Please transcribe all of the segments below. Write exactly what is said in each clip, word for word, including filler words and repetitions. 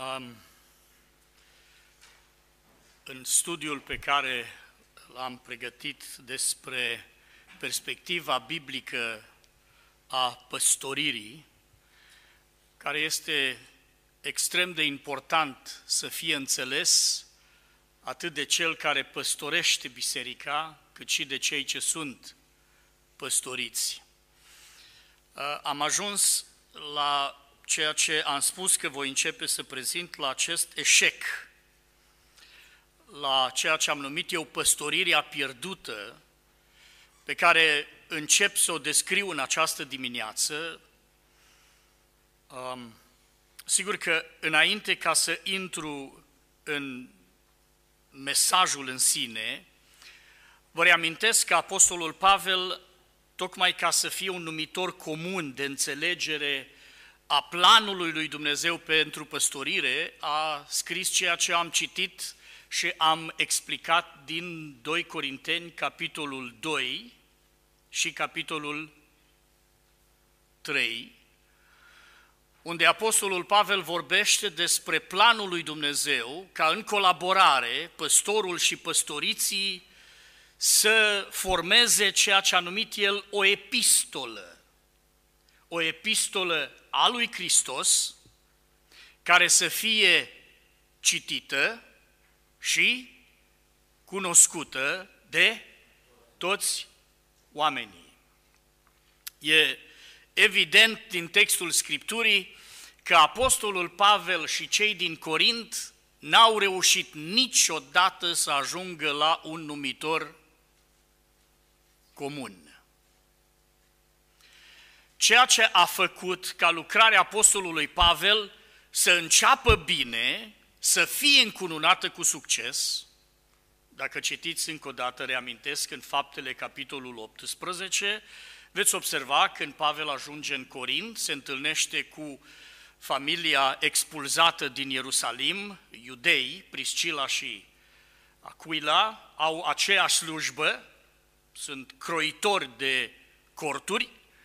Um, în studiul pe care l-am pregătit despre perspectiva biblică a păstoririi, care este extrem de important să fie înțeles atât de cel care păstorește biserica, cât și de cei ce sunt păstoriți. Am ajuns la ceea ce am spus că voi începe să prezint, la acest eșec, la ceea ce am numit eu păstorirea pierdută, pe care încep să o descriu în această dimineață. Um, sigur că înainte ca să intru în mesajul în sine, vă reamintesc că Apostolul Pavel, tocmai ca să fie un numitor comun de înțelegere a planului lui Dumnezeu pentru păstorire, a scris ceea ce am citit și am explicat din doi Corinteni, capitolul doi și capitolul trei, unde Apostolul Pavel vorbește despre planul lui Dumnezeu ca în colaborare păstorul și păstoriții să formeze ceea ce a numit el o epistolă, o epistolă a lui Hristos, care să fie citită și cunoscută de toți oamenii. E evident din textul Scripturii că Apostolul Pavel și cei din Corint n-au reușit niciodată să ajungă la un numitor comun. Ceea ce a făcut ca lucrarea Apostolului Pavel să înceapă bine, să fie încununată cu succes, dacă citiți încă o dată, reamintesc, în Faptele, capitolul optsprezece, veți observa când Pavel ajunge în Corint, se întâlnește cu familia expulzată din Ierusalim, iudei, Priscila și Aquila, au aceeași slujbă, sunt croitori de corturi,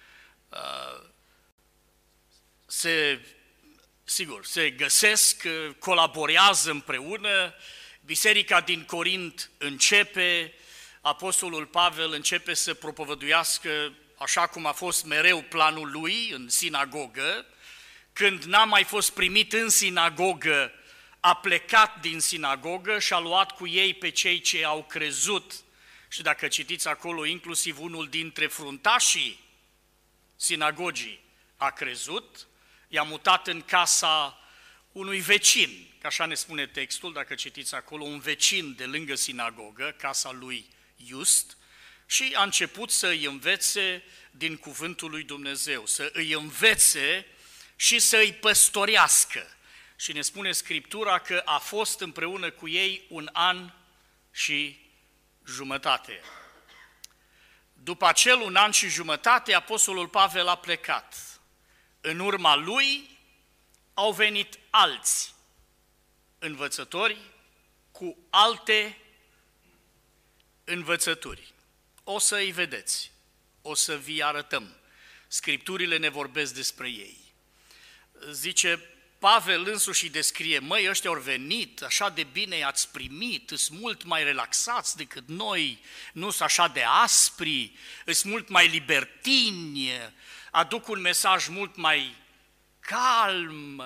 se, sigur, se găsesc, colaborează împreună, biserica din Corint începe, Apostolul Pavel începe să propovăduiască așa cum a fost mereu planul lui în sinagogă. Când n-a mai fost primit în sinagogă, a plecat din sinagogă și a luat cu ei pe cei ce au crezut. Și dacă citiți acolo, inclusiv unul dintre fruntașii sinagogii a crezut, i-a mutat în casa unui vecin, că așa ne spune textul, dacă citiți acolo, un vecin de lângă sinagogă, casa lui Just, și a început să îi învețe din cuvântul lui Dumnezeu, să îi învețe și să îi păstorească. Și ne spune Scriptura că a fost împreună cu ei un an și jumătate. După acel un an și jumătate, Apostolul Pavel a plecat. În urma lui au venit alți învățători cu alte învățături. O să îi vedeți, o să vi arătăm. Scripturile ne vorbesc despre ei. Zice, Pavel însuși descrie, măi, ăștia au venit, așa de bine i-ați primit, sunt mult mai relaxați decât noi, nu sunt așa de aspri, sunt mult mai libertini, aduc un mesaj mult mai calm,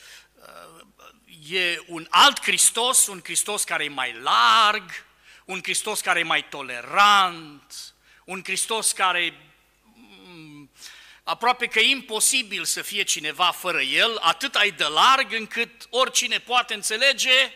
e un alt Hristos, un Hristos care e mai larg, un Hristos care e mai tolerant, un Hristos care aproape că e imposibil să fie cineva fără el, atât ai de larg încât oricine poate înțelege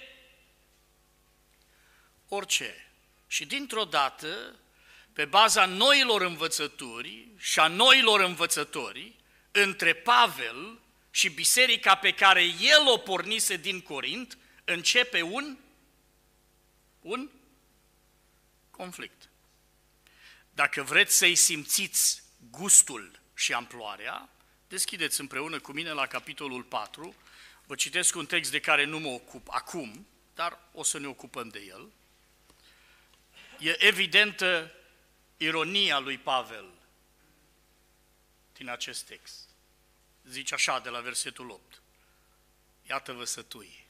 orice. Și dintr-o dată, pe baza noilor învățături și a noilor învățători, între Pavel și biserica pe care el o pornise din Corint, începe un, un conflict. Dacă vreți să-i simțiți gustul și amploarea, deschideți împreună cu mine la capitolul patru, vă citesc un text de care nu mă ocup acum, dar o să ne ocupăm de el. E evidentă ironia lui Pavel din acest text. Zice așa de la versetul opt. iată-vă sătui.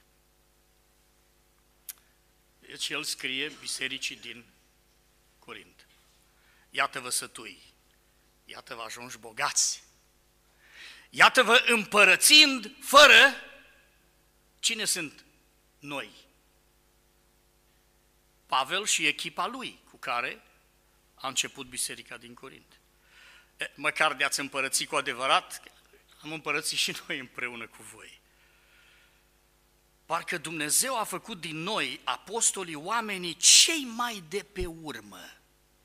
Deci el scrie bisericii din Corint. Iată-vă sătui, iată-vă ajungi bogați, iată-vă împărățind fără... Cine sunt noi? Pavel și echipa lui cu care a început biserica din Corint. E, măcar de ați împărățit cu adevărat, am împărățit și noi împreună cu voi. Parcă Dumnezeu a făcut din noi, apostolii, oamenii cei mai de pe urmă.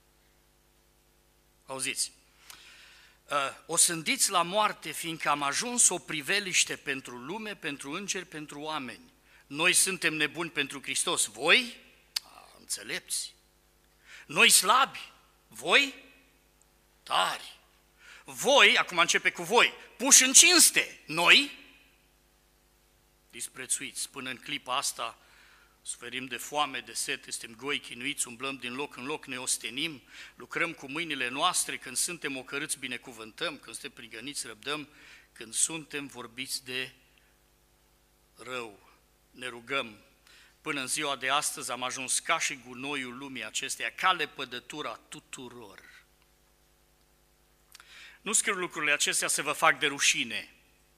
Auziți, o sândiți la moarte, fiindcă am ajuns o priveliște pentru lume, pentru îngeri, pentru oameni. Noi suntem nebuni pentru Hristos, voi, a, înțelepți. Noi slabi, voi, tari. Voi, acum începe cu voi, puși în cinste, noi, disprețuiți. Până în clipa asta suferim de foame, de sete, suntem goi, chinuiți, umblăm din loc în loc, ne ostenim, lucrăm cu mâinile noastre, când suntem ocărâți binecuvântăm, când suntem prigăniți răbdăm, când suntem vorbiți de rău, ne rugăm. Până în ziua de astăzi am ajuns ca și gunoiul lumii acesteia, ca lepădătura tuturor. Nu scriu lucrurile acestea să vă fac de rușine,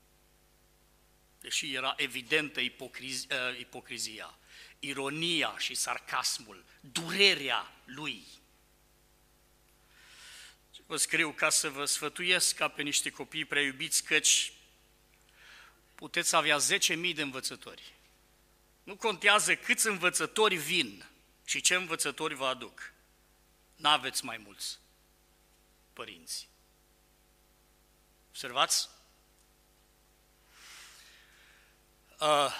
deși era evidentă ipocrizia, ipocrizia, ironia și sarcasmul, durerea lui. Vă scriu ca să vă sfătuiesc ca pe niște copii prea iubiți, căci puteți avea zece mii de învățători. Nu contează câți învățători vin și ce învățători vă aduc. N-aveți mai mulți părinți. Observați? Uh,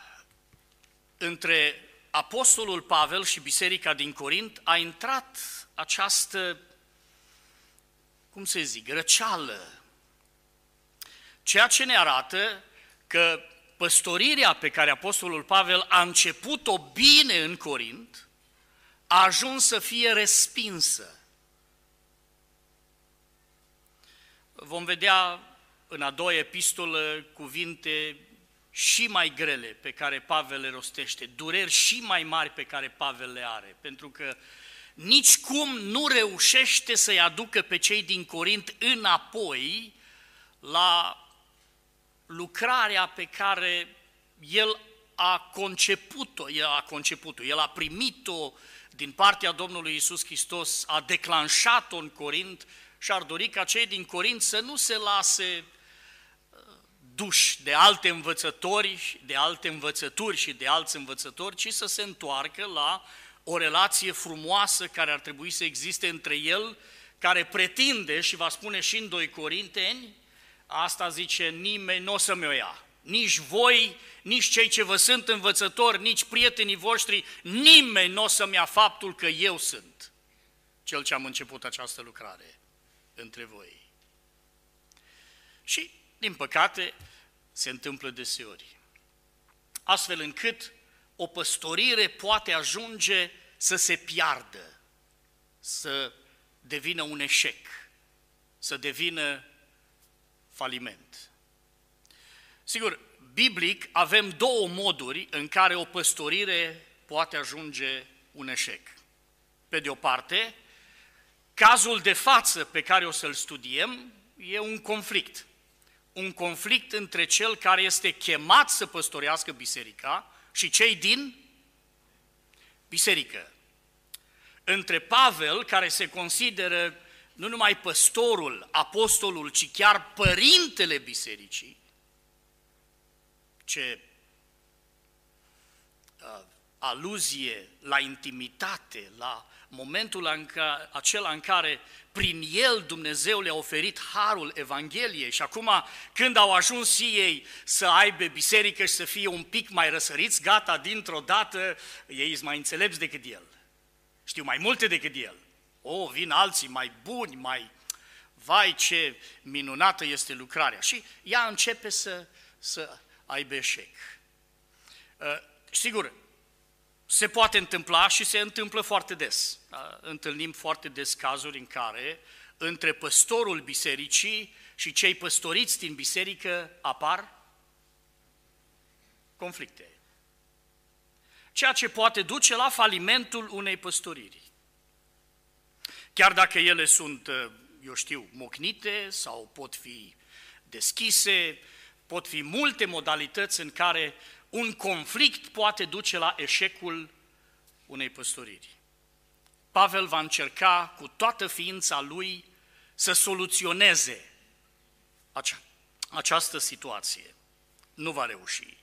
între apostolul Pavel și biserica din Corint a intrat această, cum să zic, răceală, ceea ce ne arată că păstorirea pe care apostolul Pavel a început-o bine în Corint a ajuns să fie respinsă. Vom vedea în a doua epistolă cuvinte și mai grele pe care Pavel le rostește, dureri și mai mari pe care Pavel le are, pentru că nicicum nu reușește să-i aducă pe cei din Corint înapoi la lucrarea pe care el a conceput-o, el a conceput-o, el a primit-o din partea Domnului Iisus Hristos, a declanșat-o în Corint și ar dori ca cei din Corint să nu se lase duși de alte învățători, de alte învățături și de alți învățători, ci să se întoarcă la o relație frumoasă care ar trebui să existe între el, care pretinde, și va spune și în doi Corinteni, asta zice, nimeni nu o să mi-o ia, nici voi, nici cei ce vă sunt învățători, nici prietenii voștri, nimeni nu o să-mi ia faptul că eu sunt cel ce am început această lucrare între voi. Și, din păcate, se întâmplă deseori, astfel încât o păstorire poate ajunge să se piardă, să devină un eșec, să devină faliment. Sigur, biblic avem două moduri în care o păstorire poate ajunge un eșec. Pe de o parte, cazul de față pe care o să-l studiem e un conflict. Un conflict între cel care este chemat să păstorească biserica și cei din biserică. Între Pavel, care se consideră nu numai păstorul, apostolul, ci chiar părintele bisericii, ce uh, aluzie la intimitate, la momentul în care, acela în care prin el Dumnezeu le-a oferit harul Evangheliei și acum când au ajuns și ei să aibă biserică și să fie un pic mai răsăriți, gata, dintr-o dată, ei sunt mai înțelepți decât el, știu mai multe decât el. O, vin alții mai buni, mai... Vai, ce minunată este lucrarea! Și ea începe să, să aibă eșec. Uh, sigur, se poate întâmpla și se întâmplă foarte des. Întâlnim foarte des cazuri în care între păstorul bisericii și cei păstoriți din biserică apar conflicte. Ceea ce poate duce la falimentul unei păstoriri. Chiar dacă ele sunt, eu știu, mocnite sau pot fi deschise, pot fi multe modalități în care un conflict poate duce la eșecul unei păstoriri. Pavel va încerca cu toată ființa lui să soluționeze acea, această situație. Nu va reuși.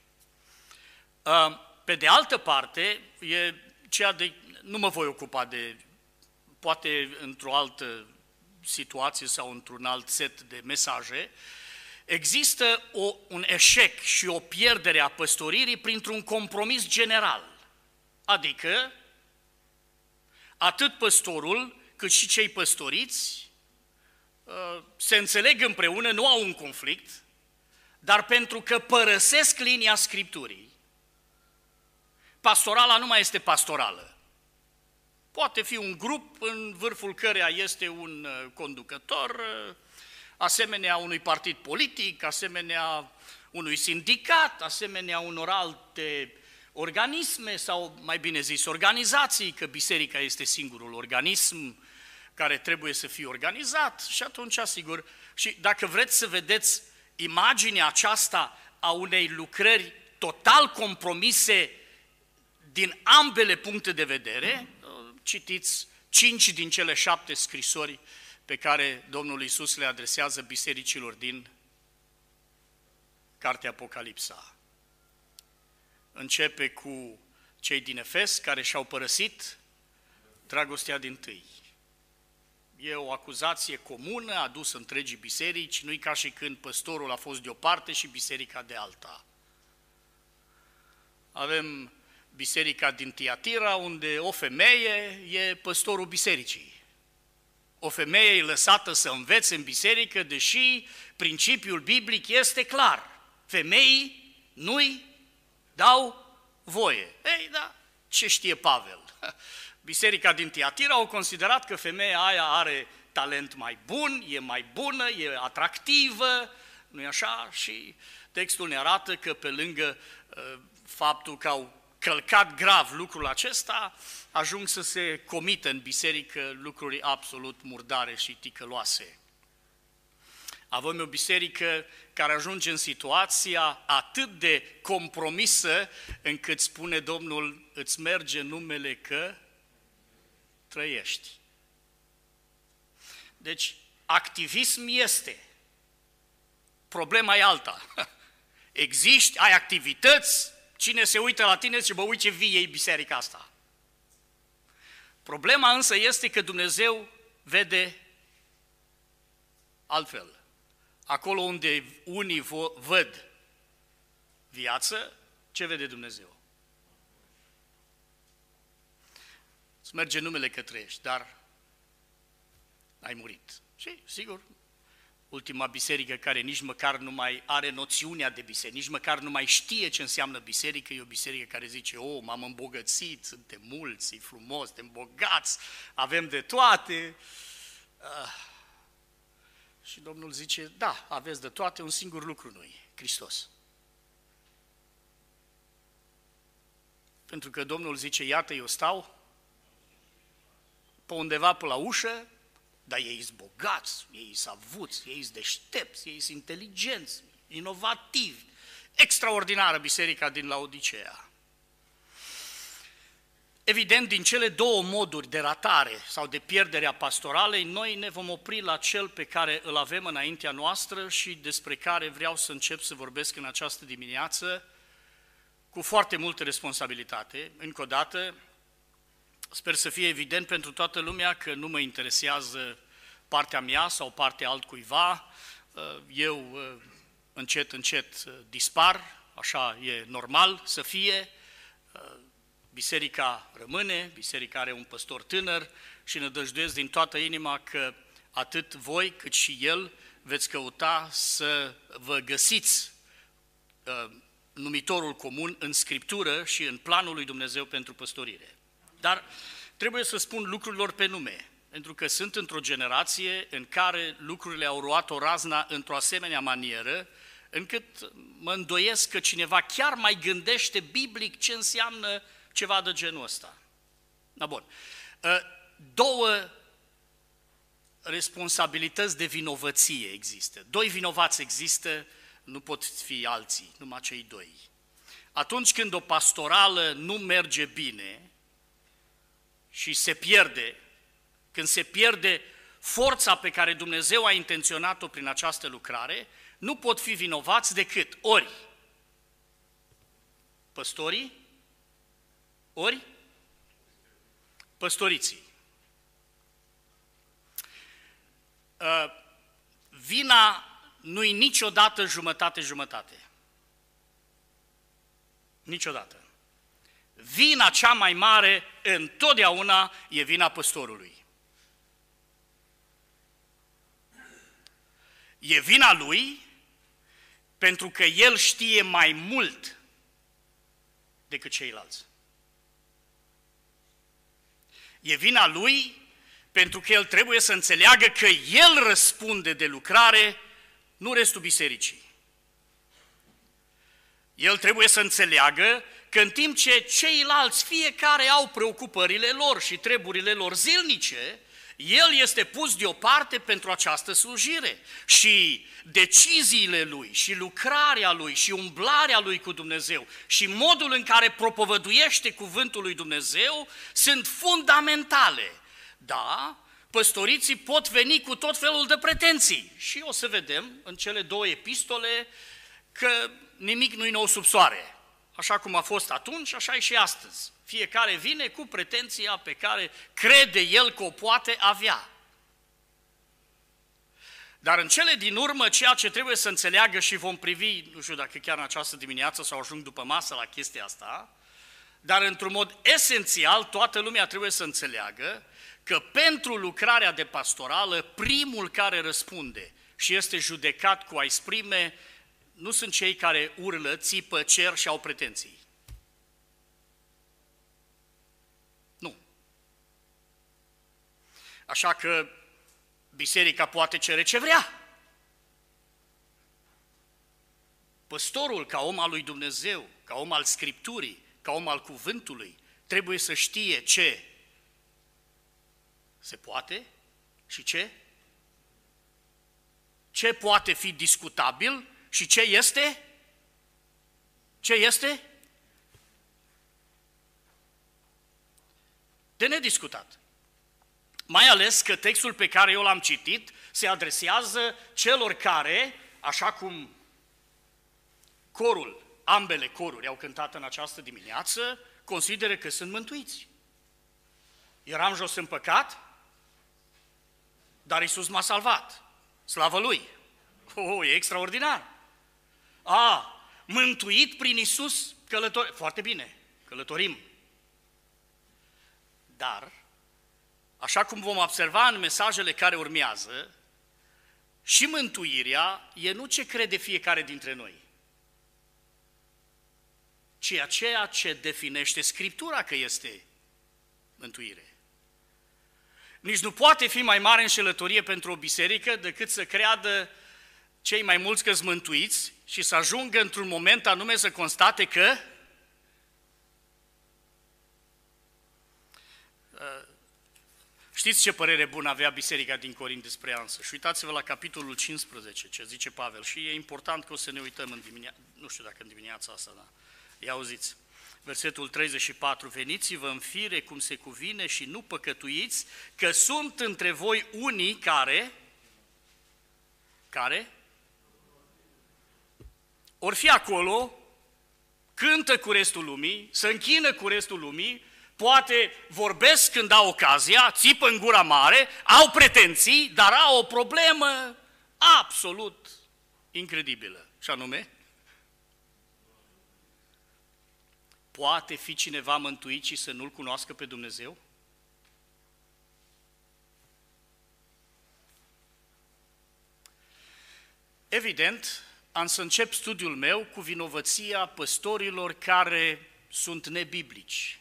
Pe de altă parte, e ceea de, nu mă voi ocupa de, poate într-o altă situație sau într-un alt set de mesaje, există o, un eșec și o pierdere a păstoririi printr-un compromis general. Adică, atât păstorul cât și cei păstoriți se înțeleg împreună, nu au un conflict, dar pentru că părăsesc linia Scripturii, pastorala nu mai este pastorală. Poate fi un grup în vârful căreia este un conducător, asemenea unui partid politic, asemenea unui sindicat, asemenea unor alte organisme sau, mai bine zis, organizații, că biserica este singurul organism care trebuie să fie organizat și atunci, sigur, și dacă vreți să vedeți imaginea aceasta a unei lucrări total compromise din ambele puncte de vedere, citiți cinci din cele șapte scrisori pe care Domnul Iisus le adresează bisericilor din Cartea Apocalipsa. Începe cu cei din Efes care și-au părăsit dragostea dintâi. E o acuzație comună adusă întregii biserici, nu-i ca și când păstorul a fost de o parte și biserica de alta. Avem biserica din Tiatira, unde o femeie e păstorul bisericii. O femeie e lăsată să învețe în biserică, deși principiul biblic este clar. Femeii nu-i dau voie. Ei, da, ce știe Pavel? Biserica din Tiatira au considerat că femeia aia are talent mai bun, e mai bună, e atractivă, nu-i așa? Și textul ne arată că pe lângă uh, faptul că au călcat grav lucrul acesta, ajung să se comită în biserică lucruri absolut murdare și ticăloase. Avem o biserică care ajunge în situația atât de compromisă încât spune Domnul, îți merge numele că trăiești. Deci, activism este. Problema e alta. Existi, ai activități, cine se uită la tine și bă, uite ce vie e biserica asta. Problema însă este că Dumnezeu vede altfel. Acolo unde unii văd viață, ce vede Dumnezeu? Îți merge numele că trăiești, dar ai murit. Și, sigur, ultima biserică care nici măcar nu mai are noțiunea de biserică, nici măcar nu mai știe ce înseamnă biserică, e o biserică care zice, o, m-am îmbogățit, suntem mulți, e frumos, suntem bogați, avem de toate. Ah. Și Domnul zice, da, aveți de toate, un singur lucru nu-i, Hristos. Pentru că Domnul zice, iată, eu stau pe undeva pe la ușă, dar ei sunt bogați, ei sunt avuți, ei sunt deștepți, ei sunt inteligenți, inovativi. Extraordinară biserica din Laodicea. Evident, din cele două moduri de ratare sau de pierdere a pastoralei, noi ne vom opri la cel pe care îl avem înaintea noastră și despre care vreau să încep să vorbesc în această dimineață cu foarte multă responsabilitate. Încă o dată, sper să fie evident pentru toată lumea că nu mă interesează partea mea sau partea altcuiva. Eu încet, încet dispar, așa e normal să fie. Biserica rămâne, biserica are un păstor tânăr și ne nădăjduiesc din toată inima că atât voi cât și el veți căuta să vă găsiți numitorul comun în Scriptură și în planul lui Dumnezeu pentru păstorire. Dar trebuie să spun lucrurilor pe nume, pentru că sunt într-o generație în care lucrurile au luat o razna într-o asemenea manieră, încât mă îndoiesc că cineva chiar mai gândește biblic ce înseamnă ceva de genul ăsta. Da, bun. Două responsabilități de vinovăție există. Doi vinovați există, nu pot fi alții, numai cei doi. Atunci când o pastorală nu merge bine și se pierde, când se pierde forța pe care Dumnezeu a intenționat-o prin această lucrare, nu pot fi vinovați decât ori păstorii, ori păstoriții. Vina nu-i niciodată jumătate-jumătate. Niciodată. Vina cea mai mare întotdeauna e vina păstorului. E vina lui pentru că el știe mai mult decât ceilalți. E vina lui pentru că el trebuie să înțeleagă că el răspunde de lucrare, nu restul bisericii. El trebuie să înțeleagă că în timp ce ceilalți fiecare au preocupările lor și treburile lor zilnice, el este pus deoparte pentru această slujire și deciziile lui și lucrarea lui și umblarea lui cu Dumnezeu și modul în care propovăduiește cuvântul lui Dumnezeu sunt fundamentale. Da, păstoriții pot veni cu tot felul de pretenții și o să vedem în cele două epistole că nimic nu-i nou sub soare. Așa cum a fost atunci, așa e și astăzi. Fiecare vine cu pretenția pe care crede el că o poate avea. Dar în cele din urmă, ceea ce trebuie să înțeleagă și vom privi, nu știu dacă chiar în această dimineață sau ajung după masă la chestia asta, dar într-un mod esențial, toată lumea trebuie să înțeleagă că pentru lucrarea de pastorală, primul care răspunde și este judecat cu asprime, nu sunt cei care urlă, țipă, cer și au pretenții. Nu. Așa că biserica poate cere ce vrea. Păstorul, ca om al lui Dumnezeu, ca om al Scripturii, ca om al cuvântului, trebuie să știe ce se poate și ce ce poate fi discutabil și ce este? Ce este? De nediscutat. Mai ales că textul pe care eu l-am citit se adresează celor care, așa cum corul, ambele coruri au cântat în această dimineață, consideră că sunt mântuiți. Eram jos în păcat, dar Iisus m-a salvat. Slavă Lui! Oh, e extraordinar! A, mântuit prin Iisus, călător... Foarte bine, călătorim. Dar, așa cum vom observa în mesajele care urmează, și mântuirea e nu ce crede fiecare dintre noi, ci ceea ce definește Scriptura că este mântuire. Nici nu poate fi mai mare înșelătorie pentru o biserică decât să creadă cei mai mulți că-s mântuiți și să ajungă într-un moment anume să constate că știți ce părere bună avea biserica din Corint despre ea însă? Și uitați-vă la capitolul cincisprezece, ce zice Pavel. Și e important că o să ne uităm în dimineața, nu știu dacă în dimineața asta, da. Ia auziți. Versetul treizeci și patru, veniți-vă în fire cum se cuvine și nu păcătuiți, că sunt între voi unii care, care, or fi acolo, cântă cu restul lumii, se închină cu restul lumii, poate vorbesc când au ocazia, țipă în gura mare, au pretenții, dar au o problemă absolut incredibilă, și anume, poate fi cineva mântuit și să nu-L cunoască pe Dumnezeu? Evident, am să încep studiul meu cu vinovăția păstorilor care sunt nebiblici,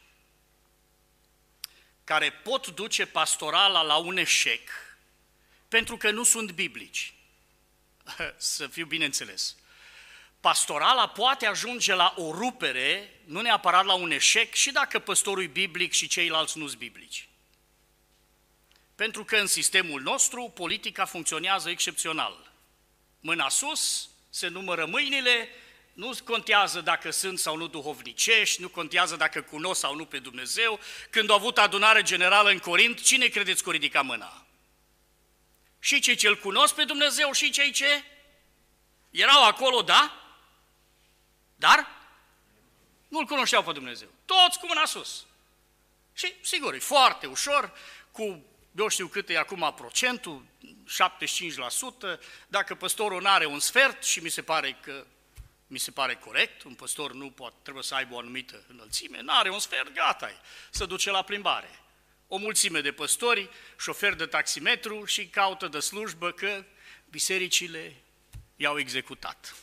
care pot duce pastorala la un eșec pentru că nu sunt biblici. Să fiu bine înțeles. pastorala poate ajunge la o rupere, nu neapărat la un eșec, și dacă păstorul e biblic și ceilalți nu-s biblici. Pentru că în sistemul nostru politica funcționează excepțional. Mâna sus, se numără mâinile, nu contează dacă sunt sau nu duhovnicești, nu contează dacă cunosc sau nu pe Dumnezeu. Când au avut adunare generală în Corint, cine credeți că o ridica mâna? Și cei ce îl cunosc pe Dumnezeu și cei ce erau acolo, da? Dar nu-L cunoșteau pe Dumnezeu. Toți cu mâna sus. Și, sigur, e foarte ușor, cu, eu știu cât e acum procentul, șaptezeci și cinci la sută, dacă păstorul nu are un sfert, și mi se pare că mi se pare corect, un păstor nu poate, trebuie să aibă o anumită înălțime, nu are un sfert, gata, se duce la plimbare. O mulțime de păstori, șoferi de taximetru și caută de slujbă că bisericile i-au executat.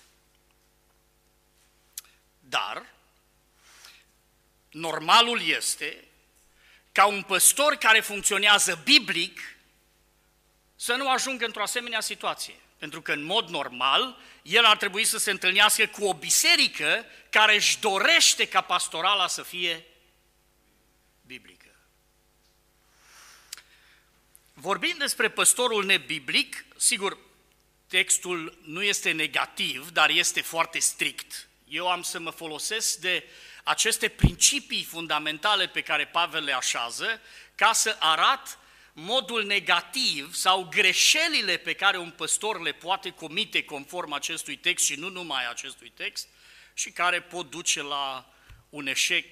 Dar normalul este ca un păstor care funcționează biblic să nu ajungă într-o asemenea situație. Pentru că în mod normal el ar trebui să se întâlnească cu o biserică care își dorește ca pastorala să fie biblică. Vorbind despre păstorul nebiblic, sigur, textul nu este negativ, dar este foarte strict. Eu am să mă folosesc de aceste principii fundamentale pe care Pavel le așează ca să arat modul negativ sau greșelile pe care un păstor le poate comite conform acestui text și nu numai acestui text și care pot duce la un eșec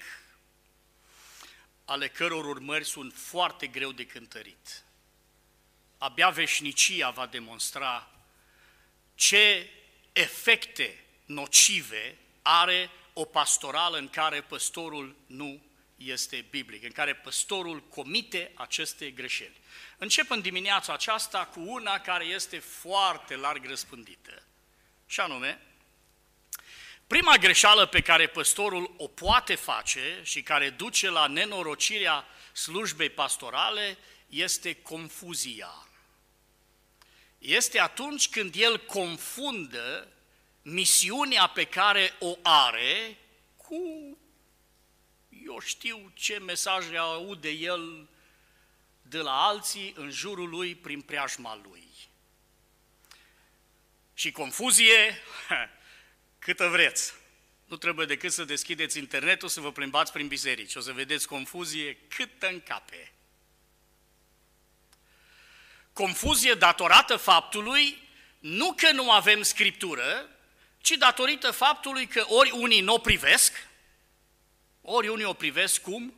ale căror urmări sunt foarte greu de cântărit. Abia veșnicia va demonstra ce efecte nocive are o pastorală în care păstorul nu este biblic, în care păstorul comite aceste greșeli. Încep în dimineața aceasta cu una care este foarte larg răspândită, și anume, prima greșeală pe care păstorul o poate face și care duce la nenorocirea slujbei pastorale este confuzia. Este atunci când el confundă misiunea pe care o are cu, eu știu ce mesaje aude el de la alții în jurul lui prin preajma lui. Și confuzie, câtă vreți. Nu trebuie decât să deschideți internetul, să vă plimbați prin biserici. O să vedeți confuzie câtă încape. Confuzie datorată faptului, nu că nu avem Scriptură, ci datorită faptului că ori unii nu o privesc, ori unii o privesc cum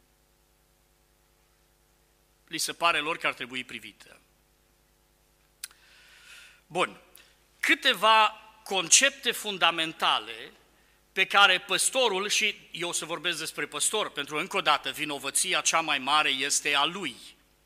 li se pare lor că ar trebui privită. Bun, câteva concepte fundamentale pe care păstorul, și eu o să vorbesc despre păstor, pentru că încă o dată vinovăția cea mai mare este a lui.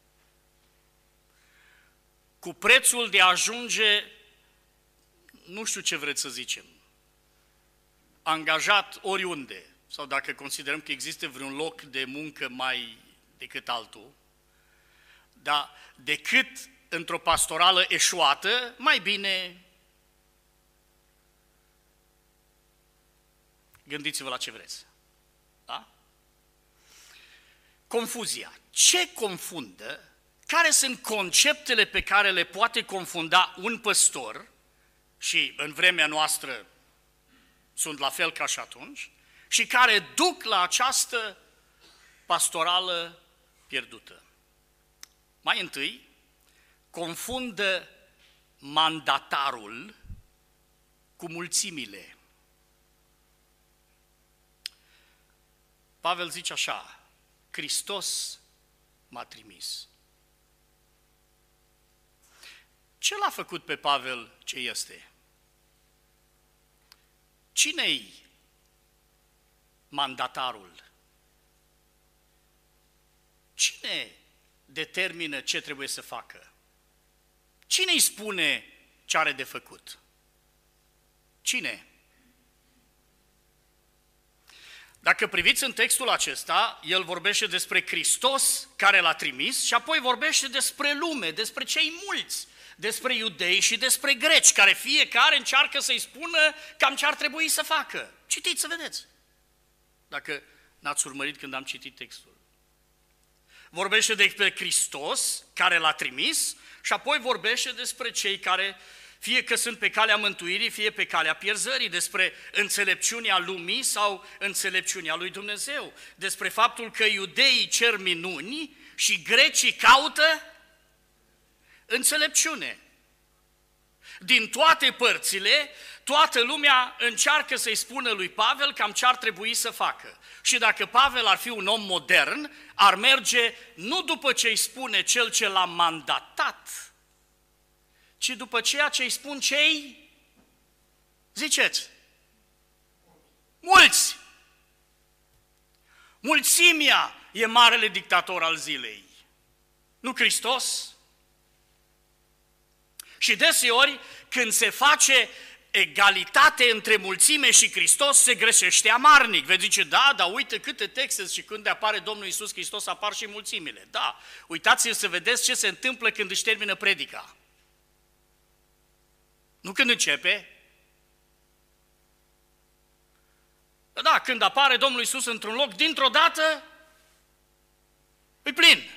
Cu prețul de a ajunge, nu știu ce vreți să zicem, angajat oriunde, sau dacă considerăm că există vreun loc de muncă mai decât altul, dar decât într-o pastorală eșuată, mai bine gândiți-vă la ce vreți. Da? Confuzia. Ce confundă? Care sunt conceptele pe care le poate confunda un păstor, și în vremea noastră sunt la fel ca și atunci, și care duc la această pastorală pierdută? Mai întâi, confundă mandatarul cu mulțimile. Pavel zice așa: Hristos m-a trimis. Ce l-a făcut pe Pavel ce este? Cine-i mandatarul? Cine determină ce trebuie să facă? Cine îi spune ce are de făcut? Cine? Dacă priviți în textul acesta, el vorbește despre Hristos care l-a trimis și apoi vorbește despre lume, despre cei mulți, despre iudei și despre greci, care fiecare încearcă să-i spună cam ce ar trebui să facă. Citiți să vedeți, dacă n-ați urmărit când am citit textul. Vorbește despre Hristos, care l-a trimis, și apoi vorbește despre cei care, fie că sunt pe calea mântuirii, fie pe calea pierzării, despre înțelepciunea lumii sau înțelepciunea lui Dumnezeu, despre faptul că iudeii cer minuni și grecii caută înțelepciune. Din toate părțile, toată lumea încearcă să-i spună lui Pavel cam ce ar trebui să facă. Și dacă Pavel ar fi un om modern, ar merge nu după ce îi spune cel ce l-a mandatat, ci după ceea ce îi spun cei, ziceți, mulți. Mulțimea e marele dictator al zilei, nu Hristos? Și deseori, când se face egalitate între mulțime și Hristos, se greșește amarnic. Veți zice, da, dar uite câte texte și când apare Domnul Iisus Hristos apar și mulțimile. Da, uitați-vă să vedeți ce se întâmplă când își termină predica. Nu când începe. Da, când apare Domnul Iisus într-un loc, dintr-o dată, e plin.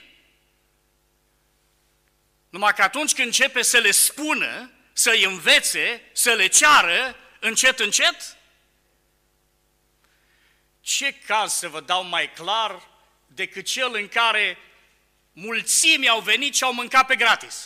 Numai că atunci când începe să le spună, să-i învețe, să le ceară, încet, încet, ce caz să vă dau mai clar decât cel în care mulțimii au venit și au mâncat pe gratis.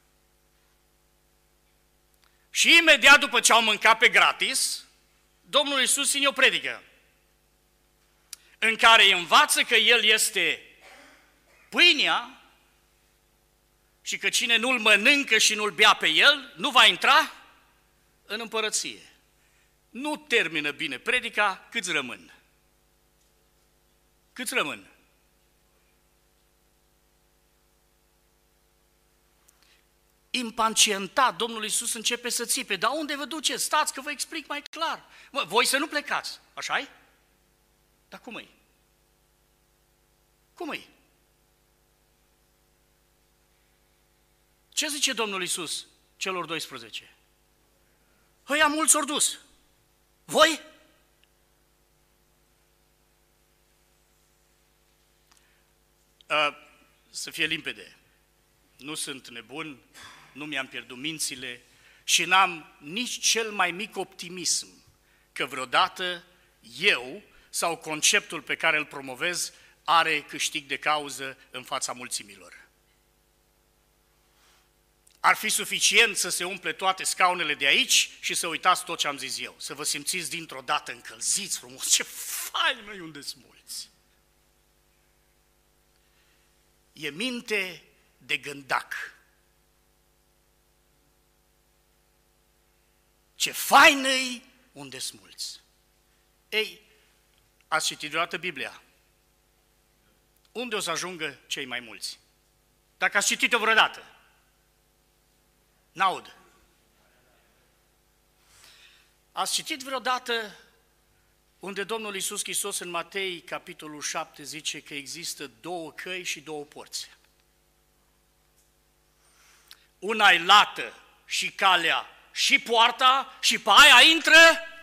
Și imediat după ce au mâncat pe gratis, Domnul Iisus ține o predică în care îi învață că El este pâinea și că cine nu-L mănâncă și nu-L bea pe El, nu va intra în împărăție. Nu termină bine predica, câți rămân? Câți rămân? Impacientat, Domnul Iisus începe să țipe. Dar unde vă duceți? Stați că vă explic mai clar. Mă, voi să nu plecați, așa-i? Dar cum e? Cum e? Ce zice Domnul Iisus celor doisprezece? Ăia mulți ori dus. Voi? A, să fie limpede. Nu sunt nebun, nu mi-am pierdut mințile și n-am nici cel mai mic optimism că vreodată eu sau conceptul pe care îl promovez are câștig de cauză în fața mulțimilor. Ar fi suficient să se umple toate scaunele de aici și să uitați tot ce am zis eu, să vă simțiți dintr-o dată încălziți frumos. Ce fain, măi, unde-s mulți! E minte de gândac. Ce fain-i unde-s mulți! Ei, ați citit vreodată Biblia? Unde o să ajungă cei mai mulți? Dacă ați citit-o vreodată. N-aud. Ați citit vreodată unde Domnul Iisus Hristos în Matei, capitolul șapte, zice că există două căi și două porți. Una e lată și calea și poarta și pe aia intră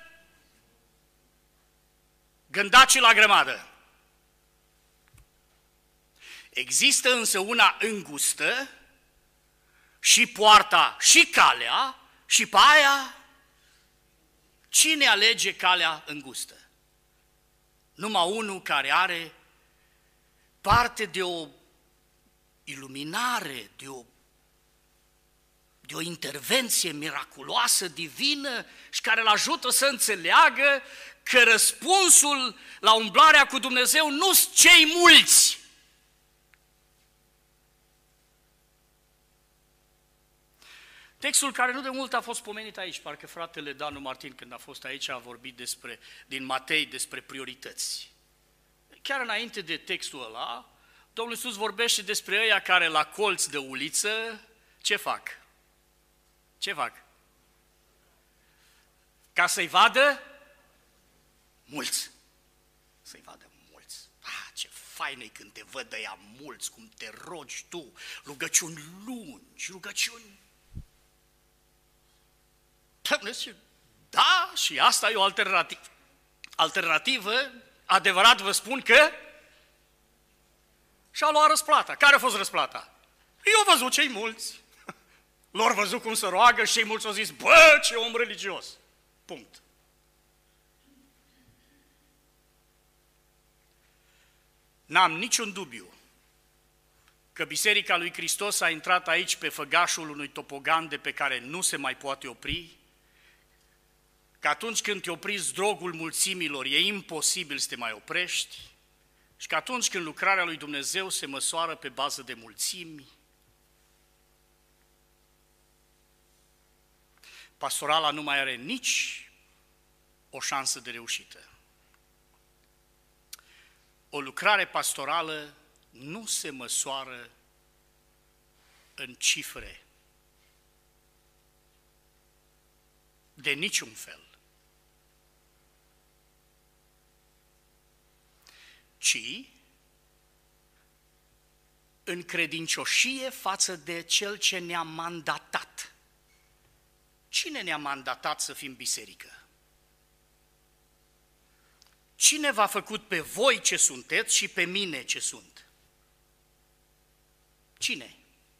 gândacii la grămadă. Există însă una îngustă și poarta și calea și pe aia cine alege calea îngustă? Numai unul care are parte de o iluminare, de o, de o intervenție miraculoasă, divină și care îl ajută să înțeleagă că răspunsul la umblarea cu Dumnezeu nu sunt cei mulți. Textul care nu de mult a fost pomenit aici, parcă fratele Danu Martin, când a fost aici, a vorbit despre, din Matei despre priorități. Chiar înainte de textul ăla, Domnul Iisus vorbește despre ăia care la colț de uliță, ce fac? Ce fac? Ca să-i vadă mulți. Să-i vadă mulți. Ah, ce fain e când te văd ăia mulți, cum te rogi tu, rugăciuni lungi, rugăciuni Da, și asta e o alternativă. Alternativă, adevărat vă spun că și-a luat răsplata. Care a fost răsplata? Eu am văzut cei mulți. Lor văzut cum se roagă și cei mulți au zis, bă, ce om religios. Punct. N-am niciun dubiu că Biserica lui Hristos a intrat aici pe făgașul unui topogan de pe care nu se mai poate opri, că atunci când te opriți drogul mulțimilor, e imposibil să te mai oprești, și că atunci când lucrarea lui Dumnezeu se măsoară pe bază de mulțimi, pastorala nu mai are nici o șansă de reușită. O lucrare pastorală nu se măsoară în cifre, de niciun fel, ci în credincioșie față de Cel ce ne-a mandatat. Cine ne-a mandatat să fim biserică? Cine v-a făcut pe voi ce sunteți și pe mine ce sunt? Cine?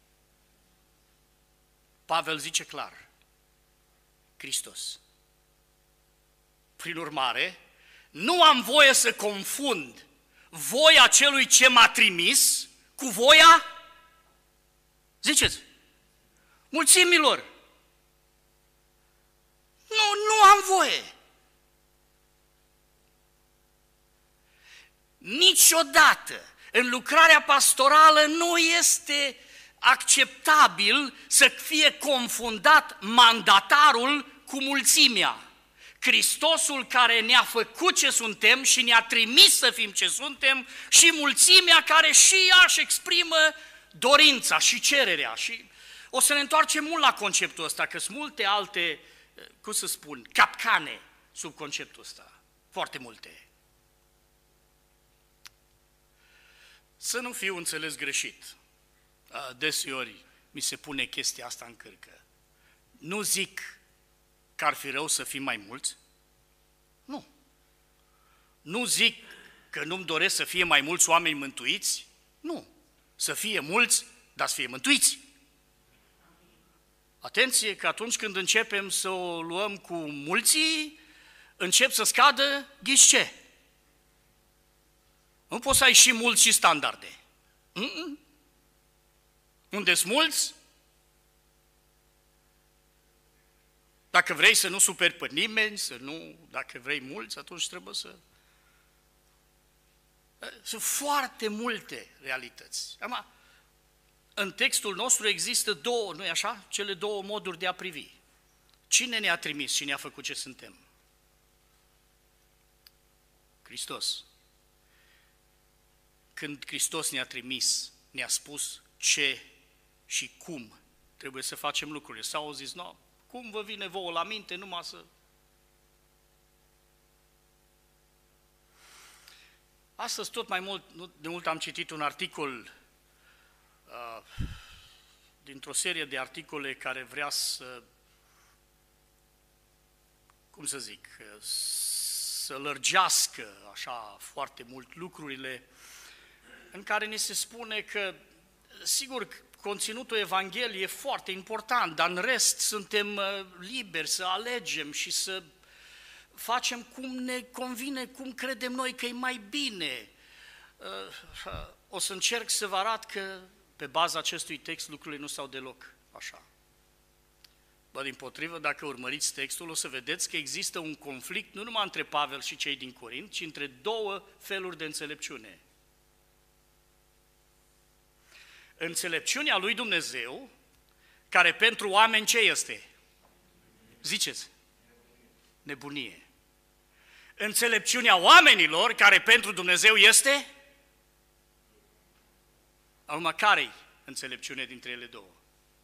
Pavel zice clar, Hristos. Prin urmare, nu am voie să confund voia celui ce m-a trimis cu voia, ziceți, mulțimilor. Nu, nu am voie. Niciodată în lucrarea pastorală nu este acceptabil să fie confundat mandatarul cu mulțimea. Hristosul care ne-a făcut ce suntem și ne-a trimis să fim ce suntem și mulțimea care și ea își exprimă dorința și cererea. Și o să ne întoarcem mult la conceptul ăsta, că sunt multe alte, cum să spun, capcane sub conceptul ăsta. Foarte multe. Să nu fiu înțeles greșit. Deseori mi se pune chestia asta în cârcă. Nu zic că ar fi rău să fim mai mulți. Nu. Nu zic că nu-mi doresc să fie mai mulți oameni mântuiți. Nu. Să fie mulți, dar să fie mântuiți. Atenție că atunci când începem să o luăm cu mulții, încep să scadă ghiși ce? Nu poți să ai și mulți și standarde. Mm-mm. Unde-s mulți? Dacă vrei să nu superi pe nimeni, să nu, dacă vrei mulți, atunci trebuie să... Sunt foarte multe realități. Acum, în textul nostru există două, nu-i așa? Cele două moduri de a privi. Cine ne-a trimis și ne-a făcut ce suntem? Hristos. Când Hristos ne-a trimis, ne-a spus ce și cum trebuie să facem lucrurile. Sau au zis, no, cum vă vine vouă la minte, numai să... Astăzi tot mai mult, nu de mult am citit un articol uh, dintr-o serie de articole care vrea să, cum să zic, să lărgească așa foarte mult lucrurile, în care ne se spune că, sigur, conținutul Evangheliei e foarte important, dar în rest suntem liberi să alegem și să facem cum ne convine, cum credem noi că e mai bine. O să încerc să vă arăt că pe baza acestui text lucrurile nu stau deloc așa. Bă, dimpotrivă, dacă urmăriți textul, o să vedeți că există un conflict nu numai între Pavel și cei din Corint, ci între două feluri de înțelepciune. Înțelepciunea lui Dumnezeu, care pentru oameni ce este? Ziceți? Nebunie. Înțelepciunea oamenilor, care pentru Dumnezeu este? Acum, care-i înțelepciune dintre ele două?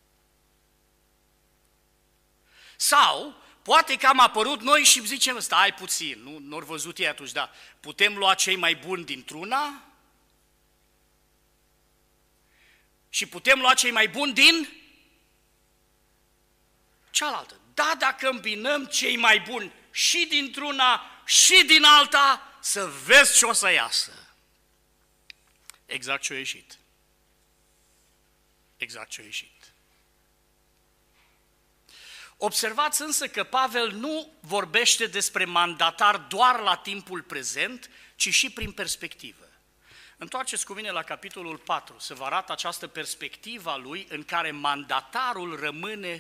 Sau, poate că am apărut noi și zicem, stai puțin, nu, nu-or văzut ei atunci, dar putem lua cei mai buni dintr-una și putem lua cei mai buni din cealaltă. da, dacă îmbinăm cei mai buni și dintr-una și din alta, să vezi ce o să iasă. Exact ce a ieșit. Exact ce a ieșit. Observați însă că Pavel nu vorbește despre mandatar doar la timpul prezent, ci și prin perspectivă. Întoarceți cu mine la capitolul patru, să vă arăt această perspectivă a lui în care mandatarul rămâne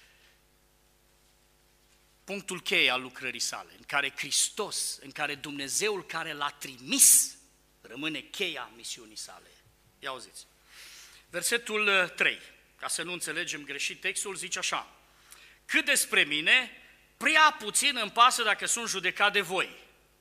punctul cheie al lucrării sale, în care Hristos, în care Dumnezeul care l-a trimis, rămâne cheia misiunii sale. Ia auziți. Versetul trei, ca să nu înțelegem greșit textul, zice așa: cât despre mine, prea puțin îmi pasă dacă sunt judecat de voi.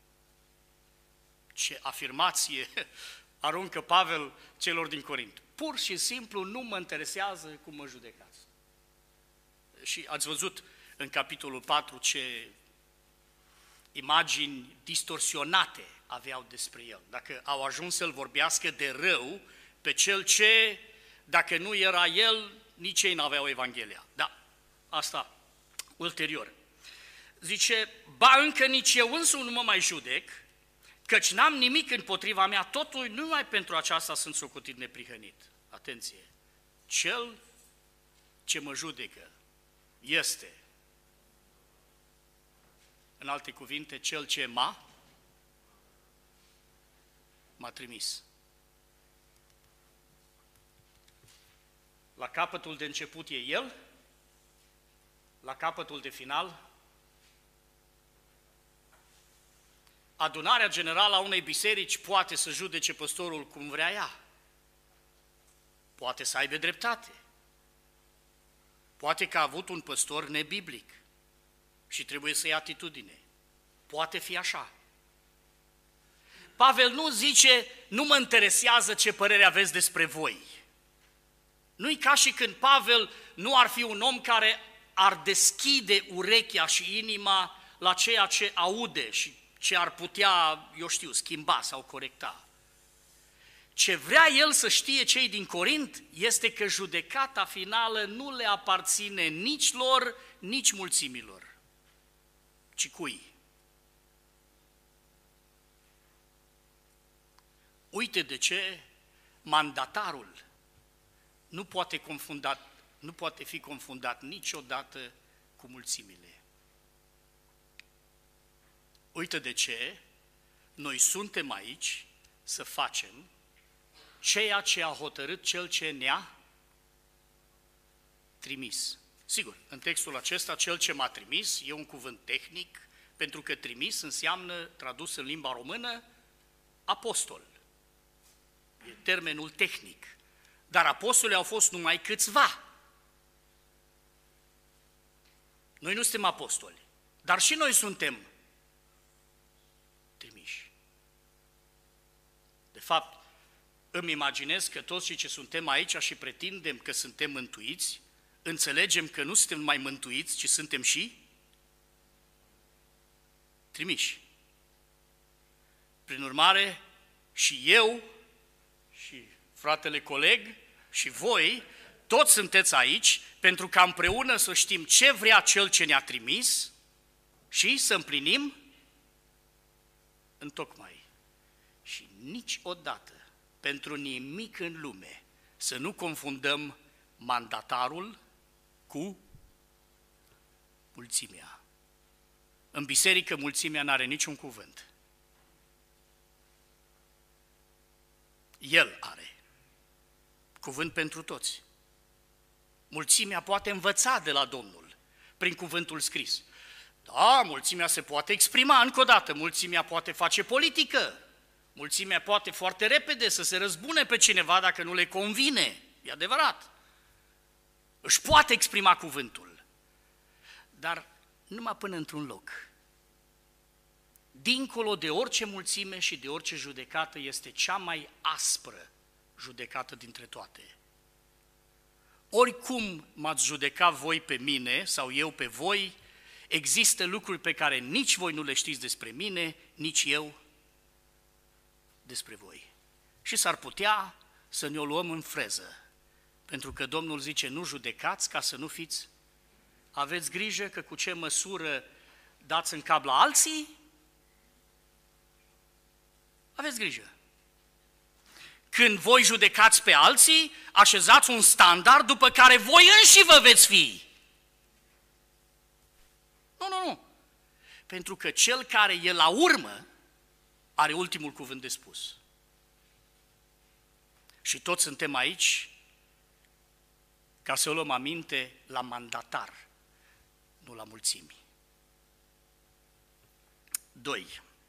Ce afirmație aruncă Pavel celor din Corint. Pur și simplu nu mă interesează cum mă judecați. Și ați văzut în capitolul patru ce imagini distorsionate aveau despre el. Dacă au ajuns să-l vorbească de rău pe cel ce, dacă nu era el, nici ei n-aveau Evanghelia. Da, asta ulterior. Zice, ba încă nici eu însumi nu mă mai judec, căci n-am nimic împotriva mea, totul nu numai pentru aceasta sunt socotit neprihănit. Atenție! Cel ce mă judecă este, în alte cuvinte, cel ce m-a m-a trimis. La capătul de început e el, la capătul de final, adunarea generală a unei biserici poate să judece păstorul cum vrea ea, poate să aibă dreptate, poate că a avut un păstor nebiblic și trebuie să ia atitudine, poate fi așa. Pavel nu zice, nu mă interesează ce părere aveți despre voi. Nu-i ca și când Pavel nu ar fi un om care ar deschide urechea și inima la ceea ce aude și ce ar putea, eu știu, schimba sau corecta. Ce vrea el să știe cei din Corint este că judecata finală nu le aparține nici lor, nici mulțimilor, ci cui? Uite de ce mandatarul nu poate, confundat, nu poate fi confundat niciodată cu mulțimile. Uite de ce noi suntem aici să facem ceea ce a hotărât cel ce ne-a trimis. Sigur, în textul acesta, cel ce m-a trimis e un cuvânt tehnic, pentru că trimis înseamnă, tradus în limba română, apostol. E termenul tehnic. Dar apostolii au fost numai câțiva. Noi nu suntem apostoli, dar și noi suntem trimiși. De fapt, îmi imaginez că toți cei ce suntem aici și pretindem că suntem mântuiți, înțelegem că nu suntem mai mântuiți, ci suntem și trimiși. Prin urmare, și eu, și fratele coleg, și voi, toți sunteți aici pentru ca împreună să știm ce vrea Cel ce ne-a trimis și să împlinim întocmai. Și niciodată, pentru nimic în lume, să nu confundăm mandatarul cu mulțimea. În biserică, mulțimea n-are niciun cuvânt. El are cuvânt pentru toți. Mulțimea poate învăța de la Domnul prin cuvântul scris. Da, mulțimea se poate exprima încă o dată, mulțimea poate face politică, mulțimea poate foarte repede să se răzbune pe cineva dacă nu le convine, e adevărat. Își poate exprima cuvântul, dar numai până într-un loc. Dincolo de orice mulțime și de orice judecată este cea mai aspră judecată dintre toate. Oricum m-ați judecat voi pe mine sau eu pe voi, există lucruri pe care nici voi nu le știți despre mine, nici eu despre voi. Și s-ar putea să ne o luăm în freză, pentru că Domnul zice, nu judecați ca să nu fiți aveți grijă că cu ce măsură dați în cap la alții, aveți grijă. Când voi judecați pe alții, așezați un standard după care voi înși vă veți fi. Nu, nu, nu. Pentru că cel care e la urmă are ultimul cuvânt de spus. Și toți suntem aici ca să luăm aminte la mandatar, nu la mulțimi. Doi.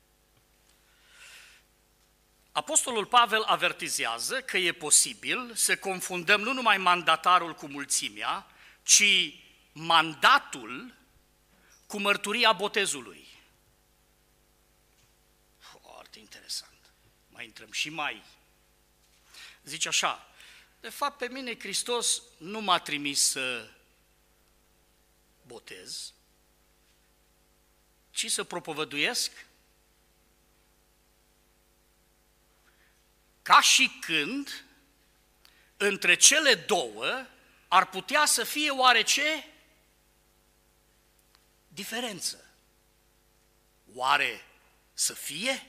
Apostolul Pavel avertizează că e posibil să confundăm nu numai mandatarul cu mulțimea, ci mandatul cu mărturia botezului. Foarte interesant. Mai intrăm și mai. Zice așa, de fapt pe mine Hristos nu m-a trimis să botez, ci să propovăduiesc, ca și când între cele două ar putea să fie oarece diferență. Oare să fie?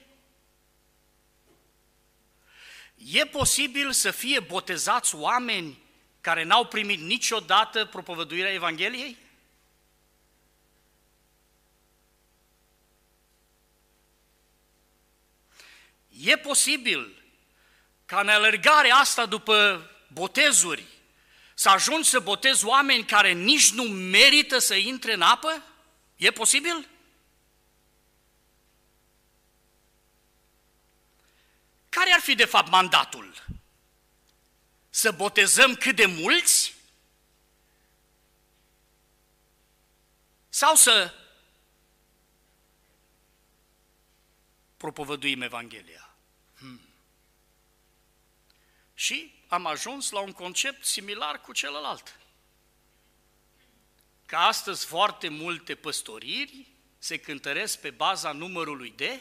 E posibil să fie botezați oameni care n-au primit niciodată propovăduirea Evangheliei? E posibil ca în alergarea asta după botezuri să ajungi să botezi oameni care nici nu merită să intre în apă? E posibil? Care ar fi de fapt mandatul? Să botezăm cât de mulți? Sau să propovăduim Evanghelia? Hmm. Și am ajuns la un concept similar cu celălalt. Că astăzi foarte multe păstoriri se cântăresc pe baza numărului de,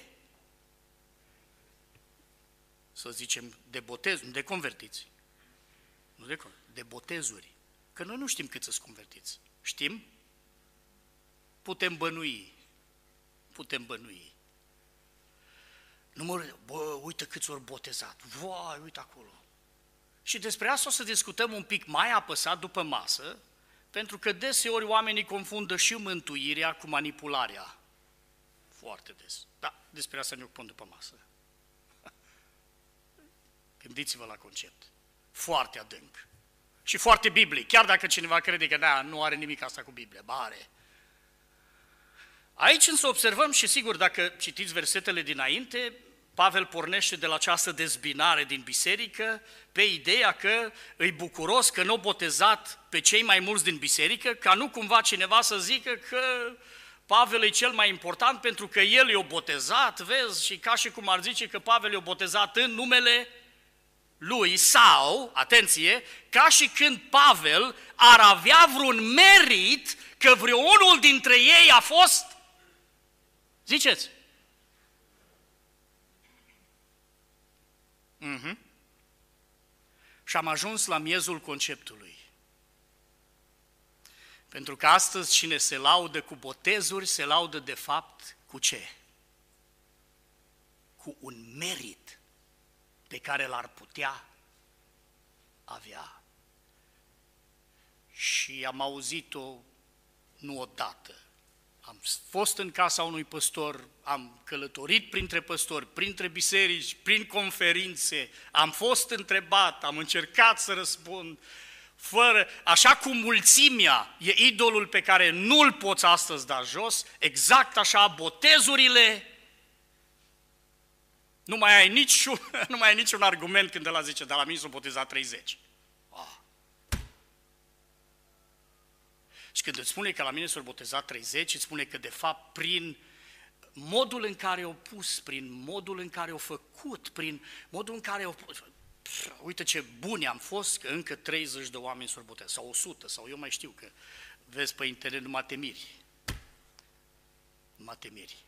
să zicem, de botez, nu de convertiți, nu de, de botezuri. Că noi nu știm cât să-s convertiți. Știm? Putem bănui. Putem bănui. Numărul, bă, uite câți ori botezat. Vai, uite acolo. Și despre asta o să discutăm un pic mai apăsat după masă, pentru că deseori oamenii confundă și mântuirea cu manipularea. Foarte des. Da, despre asta ne ocupăm după masă. Gândiți-vă la concept. Foarte adânc. Și foarte biblic. Chiar dacă cineva crede că da, nu are nimic asta cu Biblia. Ba are. Aici însă observăm și sigur, dacă citiți versetele dinainte, Pavel pornește de la această dezbinare din biserică pe ideea că îi bucuros că nu a botezat pe cei mai mulți din biserică, ca nu cumva cineva să zică că Pavel e cel mai important pentru că el i-a botezat, vezi, și ca și cum ar zice că Pavel i-a botezat în numele lui sau, atenție, ca și când Pavel ar avea vreun merit că vreunul dintre ei a fost, ziceți, Uh-huh. Și am ajuns la miezul conceptului. Pentru că astăzi cine se laudă cu botezuri, se laudă de fapt cu ce? Cu un merit pe care l-ar putea avea. Și am auzit-o nu odată. Am fost în casa unui păstor, am călătorit printre păstori, printre biserici, prin conferințe, am fost întrebat, am încercat să răspund, fără, așa cum mulțimea e idolul pe care nu-l poți astăzi da jos, exact așa botezurile, nu mai ai niciun, nu mai ai niciun argument când ăla zice, dar la mine s-o botezat treizeci. Și când îți spune că la mine s-au botezat treizeci, îți spune că de fapt prin modul în care au pus, prin modul în care au făcut, prin modul în care au pus, uite ce buni am fost că încă treizeci de oameni s-au botezat, sau o sută, sau eu mai știu că vezi pe internet numai te miri. Numai te miri.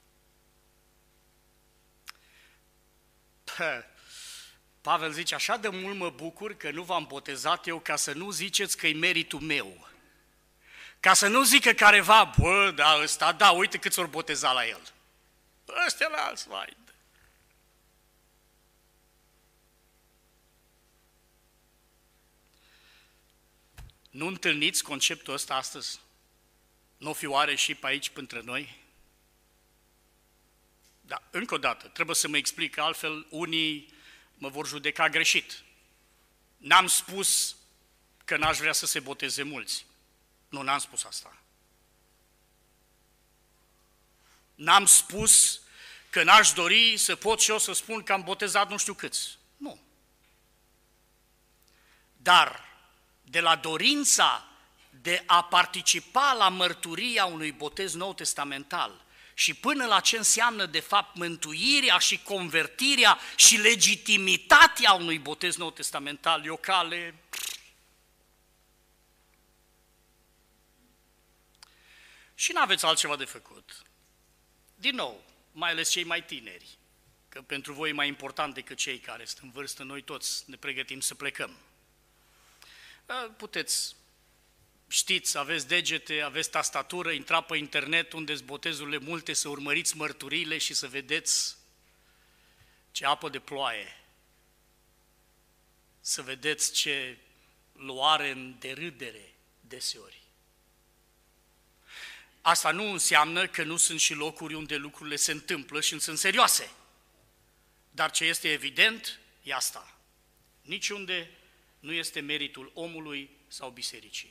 Pă, Pavel zice, așa de mult mă bucur că nu v-am botezat eu ca să nu ziceți că e meritul meu. Ca să nu zică careva, bă, da, ăsta, da, uite cât s-or boteza la el. Ăstea la alți, vai. Nu întâlniți conceptul ăsta astăzi? Nu fi oare și pe aici, între noi? Da, încă o dată, trebuie să mă explic, că altfel unii mă vor judeca greșit. N-am spus că n-aș vrea să se boteze mulți. Nu, n-am spus asta. N-am spus că n-aș dori să pot și eu să spun că am botezat nu știu câți. Nu. Dar de la dorința de a participa la mărturia unui botez nou testamental și până la ce înseamnă de fapt mântuirea și convertirea și legitimitatea unui botez nou testamental, e o cale. Și n-aveți altceva de făcut. Din nou, mai ales cei mai tineri, că pentru voi e mai important decât cei care sunt în vârstă, noi toți ne pregătim să plecăm. Puteți, știți, aveți degete, aveți tastatură, intra pe internet unde sunt botezurile multe, să urmăriți mărturiile și să vedeți ce apă de ploaie, să vedeți ce luare în derâdere deseori. Asta nu înseamnă că nu sunt și locuri unde lucrurile se întâmplă și sunt serioase. Dar ce este evident e asta. Niciunde nu este meritul omului sau bisericii.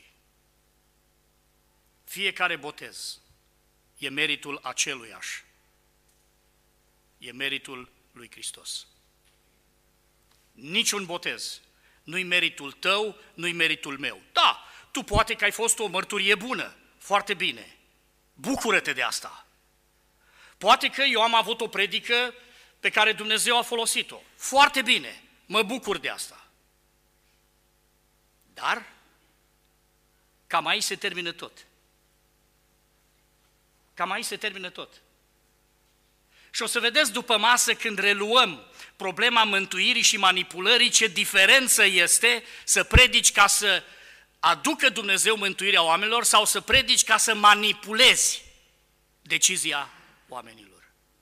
Fiecare botez e meritul aceluiași. E meritul lui Hristos. Niciun botez nu-i meritul tău, nu-i meritul meu. Da, tu poate că ai fost o mărturie bună, foarte bine. Bucură-te de asta. Poate că eu am avut o predică pe care Dumnezeu a folosit-o. Foarte bine, mă bucur de asta. Dar cam aici se termină tot. Cam aici se termină tot. Și o să vedeți după masă, când reluăm problema mântuirii și manipulării, ce diferență este să predici ca să aducă Dumnezeu mântuirea oamenilor sau să predici ca să manipulezi decizia oamenilor.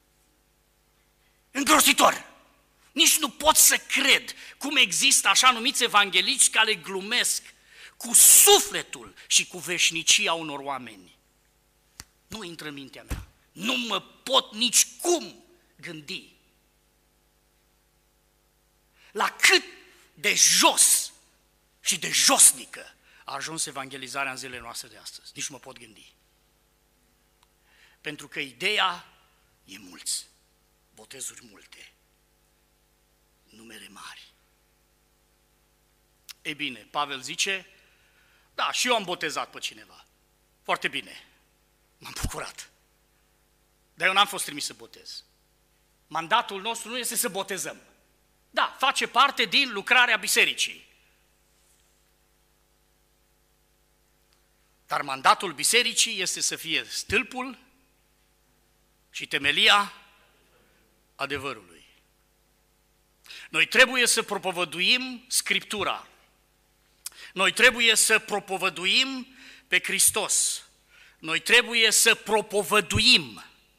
Îngrozitor! Nici nu pot să cred cum există așa numiți evangheliști care glumesc cu sufletul și cu veșnicia unor oameni. Nu intră în mintea mea. Nu mă pot nici cum gândi la cât de jos și de josnică a ajuns evangelizarea în zilele noastre de astăzi. Nici nu mă pot gândi. Pentru că ideea e mulți, botezuri multe, numere mari. Ei bine, Pavel zice, da, și eu am botezat pe cineva. Foarte bine, m-am bucurat. Dar eu n-am fost trimis să botez. Mandatul nostru nu este să botezăm. Da, face parte din lucrarea bisericii. Dar mandatul bisericii este să fie stâlpul și temelia adevărului. Noi trebuie să propovăduim Scriptura. Noi trebuie să propovăduim pe Hristos. Noi trebuie să propovăduim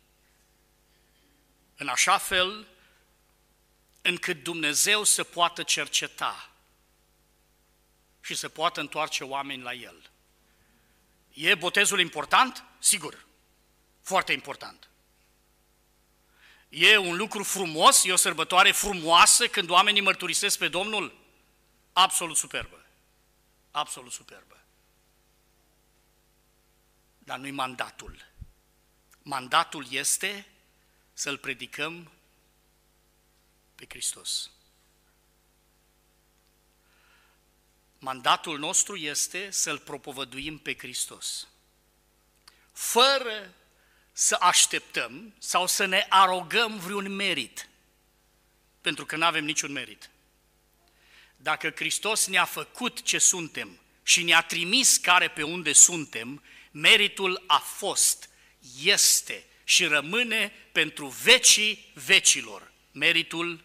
în așa fel încât Dumnezeu să poată cerceta și să poată întoarce oameni la El. E botezul important? Sigur, foarte important. E un lucru frumos, e o sărbătoare frumoasă când oamenii mărturisesc pe Domnul? Absolut superbă, absolut superbă. Dar nu-i mandatul. Mandatul este să-L predicăm pe Hristos. Mandatul nostru este să-L propovăduim pe Hristos, fără să așteptăm sau să ne arogăm vreun merit, pentru că nu avem niciun merit. Dacă Hristos ne-a făcut ce suntem și ne-a trimis care pe unde suntem, meritul a fost, este și rămâne pentru vecii vecilor, meritul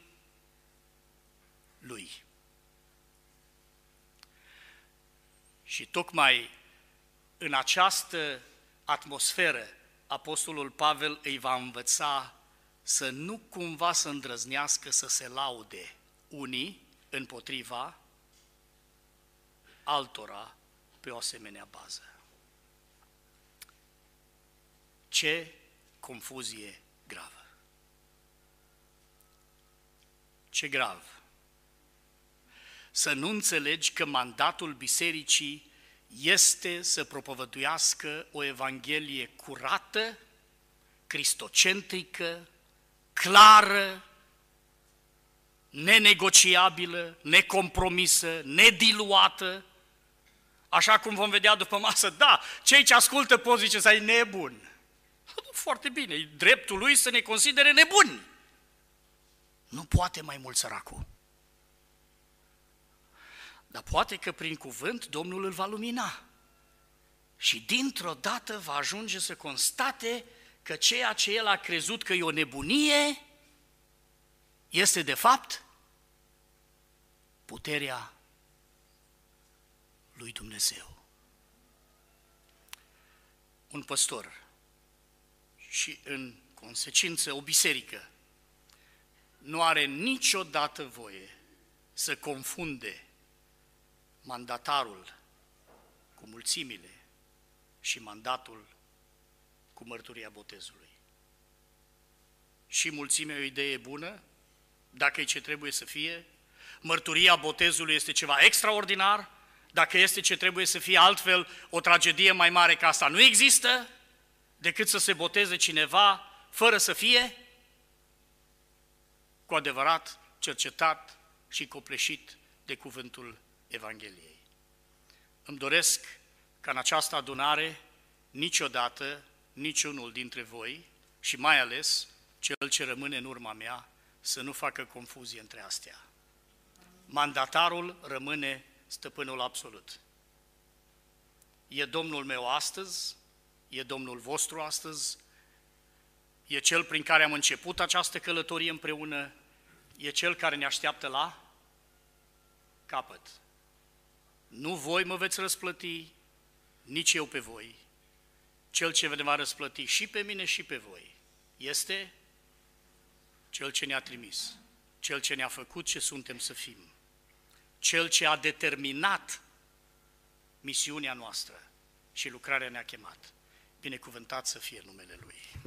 Lui. Și tocmai în această atmosferă, apostolul Pavel îi va învăța să nu cumva să îndrăznească să se laude unii împotriva altora pe o asemenea bază. Ce confuzie gravă! Ce grav! Să nu înțelegi că mandatul bisericii este să propovăduiască o evanghelie curată, cristocentrică, clară, nenegociabilă, necompromisă, nediluată, așa cum vom vedea după masă. Da, cei ce ascultă pot zice să ai nebun. Foarte bine, e dreptul lui să ne considere nebuni. Nu poate mai mult săracul. Dar poate că prin cuvânt Domnul îl va lumina. Și dintr-o dată va ajunge să constate că ceea ce el a crezut că e o nebunie este de fapt puterea lui Dumnezeu. Un păstor și în consecință o biserică nu are niciodată voie să confunde mandatarul cu mulțimile și mandatul cu mărturia botezului. Și mulțimea e o idee bună, dacă e ce trebuie să fie, mărturia botezului este ceva extraordinar, dacă este ce trebuie să fie altfel, o tragedie mai mare ca asta nu există, decât să se boteze cineva fără să fie cu adevărat cercetat și copleșit de cuvântul Evangheliei. Îmi doresc ca în această adunare niciodată niciunul dintre voi și mai ales cel ce rămâne în urma mea să nu facă confuzie între astea. Mandatarul rămâne stăpânul absolut. E Domnul meu astăzi, e Domnul vostru astăzi, e Cel prin care am început această călătorie împreună, e Cel care ne așteaptă la capăt. Nu voi mă veți răsplăti, nici eu pe voi. Cel ce vă va răsplăti și pe mine și pe voi este Cel ce ne-a trimis, Cel ce ne-a făcut ce suntem să fim, Cel ce a determinat misiunea noastră și lucrarea ne-a chemat. Binecuvântat să fie numele Lui.